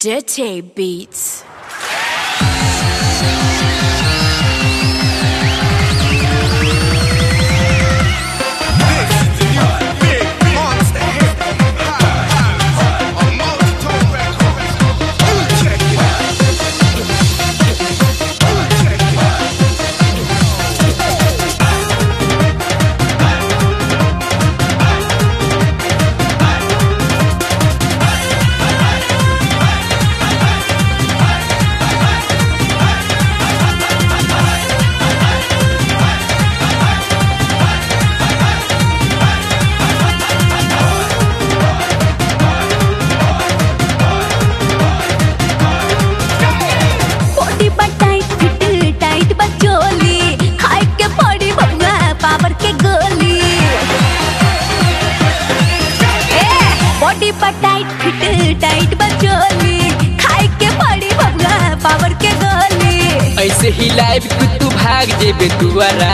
Dirty Beats. Tight fit tight बचोली खाए के पड़ी बबुआ पावर के गोली। ऐसे ही लाइव तू भाग जेबे दुआरा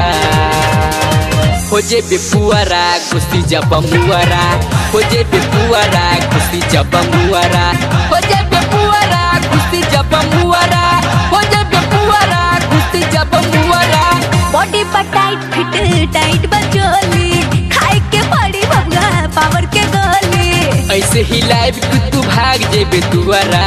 हो जेबे पुआरा कुश्ती जब मुआरा हो जेबे पुआरा कुश्ती जब मुआरा हो जेबे पुआरा कुश्ती जब मुआरा हो जेबे पुआरा कुश्ती जब मुआरा। बॉडी पर टाइट फिट टाइट बचोली खाए के पड़ी बबुआ पावर के गोली। ऐसे ही लाइव तू भाग जेबे दुआरा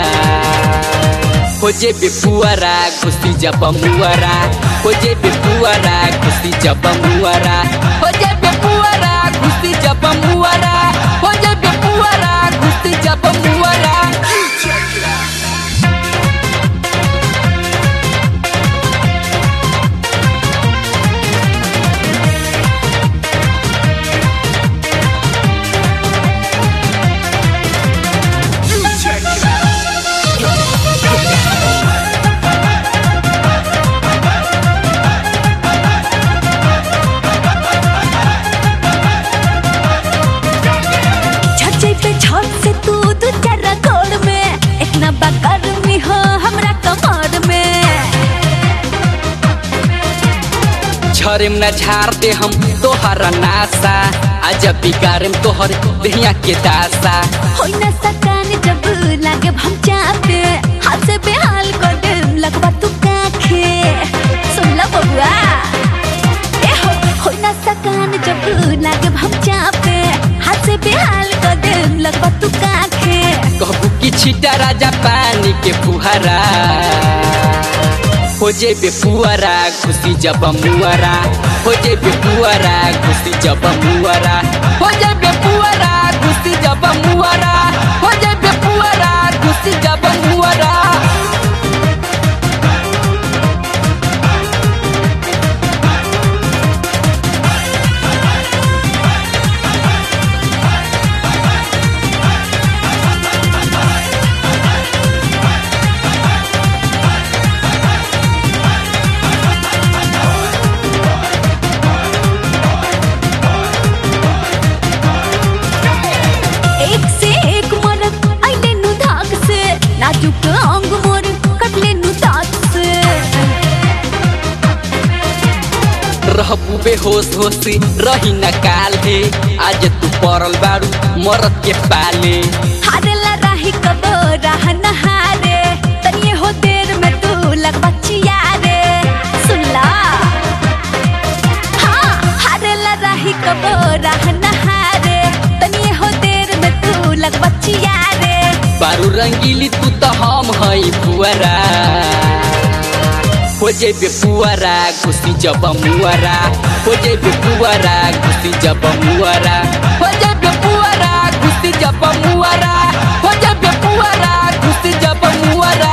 हो जेबे पुआरा कुश्ती जब मुआरा हो जेबे पुआरा कुश्ती जब मुआरा हो जेबे पुआरा कुश्ती जब मुआरा हो जेबे पुआरा कुश्ती जब मुआरा। झरेम न झाड़ते हम तोहर नासा आज बिगाड़ेम तोहर दहिया के दासा। होई न सकान जब लागे हम चापे हाथ से बेहाल कर देम लगवा तू काखे। सुन ला बबुआ ए होई न सकान जब लागे हम चापे हाथ से बेहाल कर देम लगवा तू काखे। कहबू की छीटा राजा पानी के फुहारा हो जेबे पुआरा कुश्ती जब मुआरा हो जेबे पुआरा कुश्ती जब मुआरा हो जेबे पुआरा कुश्ती जब मुआरा हो जेबे पुआरा कुश्ती जब मुआरा। रहबू बेहोश होशी रही न काल है आज तू पड़ल बारू मरद के पाले। हारेला राही कबो राह न हारे तनिए हो देर में तू लगवा चियारे। सुन ला हाँ हारेला राही कबो राह न हारे तनिए हो देर में तू लगवा चियारे। बारू रंगीली तू तो हम हई पुआरा हो जेबे पुआरा कुश्ती जब मुआरा हो जेबे पुआरा कुश्ती जब मुआरा हो जेबे पुआरा कुश्ती जब मुआरा हो जेबे पुआरा कुश्ती जब मुआरा।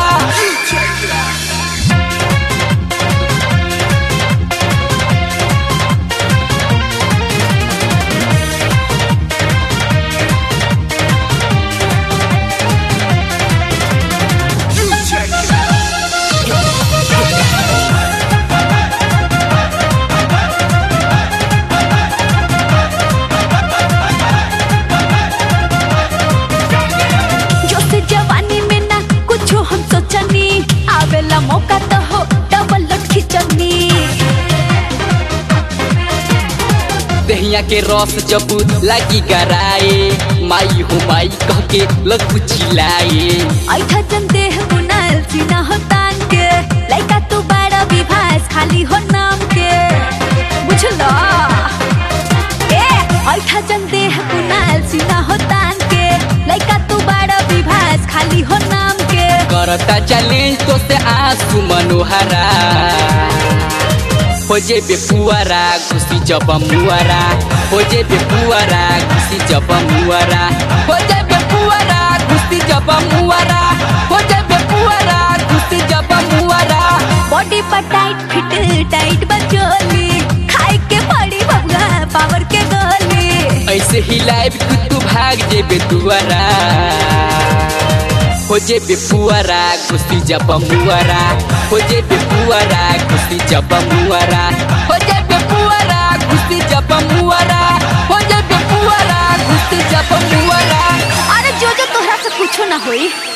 मौका तो हो डबल लट खिचनी दहिया के रस जब लगी गराए माई हो माई कह के लग चिल्लाए। ऐठा जन देह बुनल सीना हो तान के लइका तू बड़ा विभास खाली हो नाम के बुझलो ए ऐठा जन देह बुनल सीना हो तान के लइका तू बड़ा विभास खाली हो नाम के करता चैलेंज तो से आंसू मनोहरा हो जे बेपुआरा खुशी जब मुआरा हो जे बेपुआरा खुशी जब मुआरा हो जे बेपुआरा खुशी जब मुआरा हो जे बेपुआरा खुशी जब मुआरा बॉडी पर टाइट फिट टाइट बचोली खाए के पड़ी बबुआ पावर के गोली ऐसे ही लाइव तू भाग जे बेतुआरा हो जे बेपुआरा खुशी जब मुआरा हो जे बेपुआरा खुशी जब मुआरा हो जे बेपुआरा खुशी जब मुआरा हो जे बेपुआरा खुशी जब मुआरा अरे जो तोहरा से कुछो ना होई।